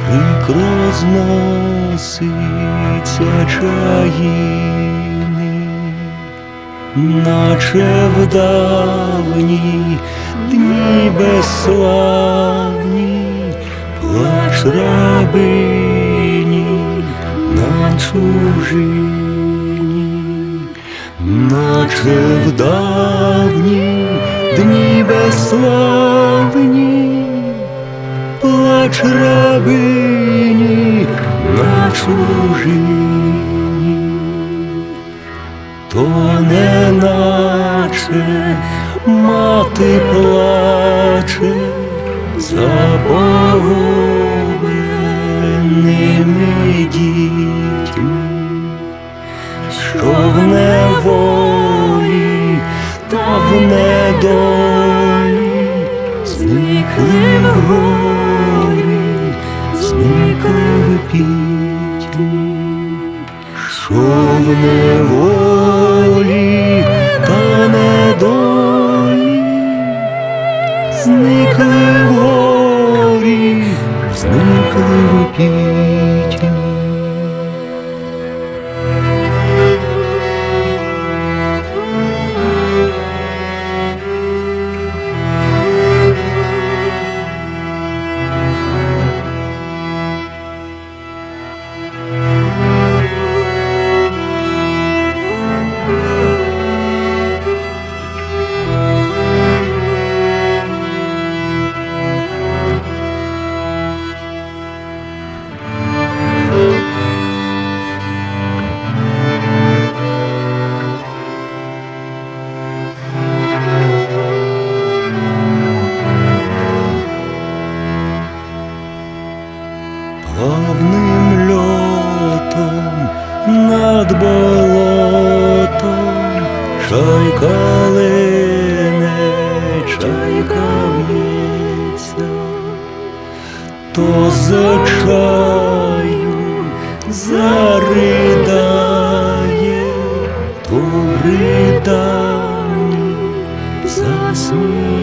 прикро зноситься чаїни, наче в давні дні безславні, плач рабині на чужині, наче в давні дні безславні, плач рабині на чужині. То неначе мати плаче за погубленими дітьми, що в неволі та в недолі зникли в горі, зникли в пітьмі, що в неволі та недолі зникли в горі, зникли в пітьмі. Плавним льотом над болотом чайка лине, чайка в'ється, то за чаю заридає, то в риданні засміється.